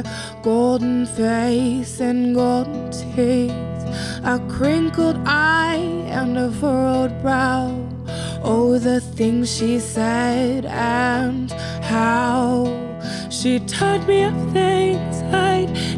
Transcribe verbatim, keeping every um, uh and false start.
golden face and golden teeth, a crinkled eye and a furrowed brow. Oh, the things she said and how she taught me of things I'd